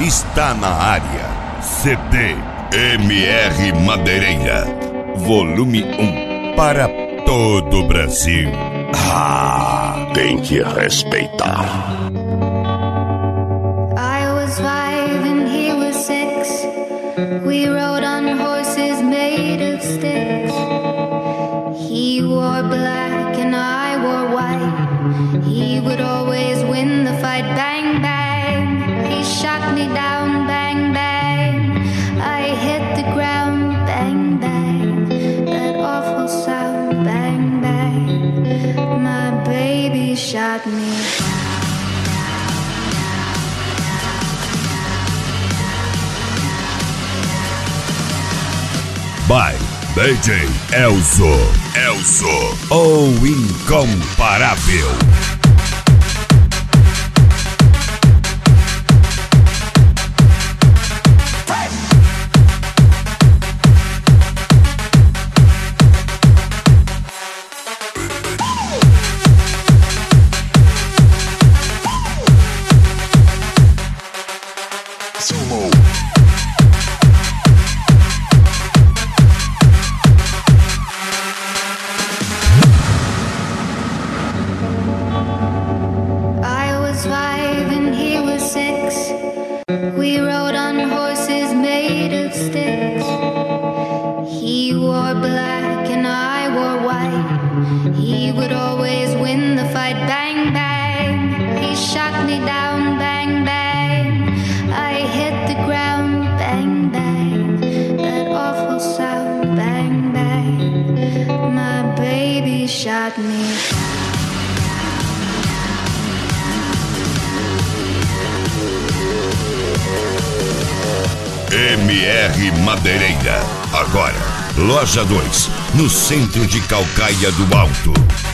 está na área. CD MR Madeireira, volume 1, para todo o Brasil. Ah, tem que respeitar. I was 5 and he was 6. We rode on horses made of sticks. He wore black and I wore white. He would always win the fight. Bang, bang. He shot me down. Bang, bang. I hit the ground. Bang, bang. That awful sound. Bang, bang. My baby shot me down. By DJ Elzo, o incomparável. We rode on horses made of sticks. He wore black and I wore white. He would always win the fight. Bang, bang. He shot me down. Bang, bang. I hit the ground. Bang, bang. That awful sound. Bang, bang. My baby shot me down. MR Madeireira, agora, Loja 2, no centro de Calcaia do Alto.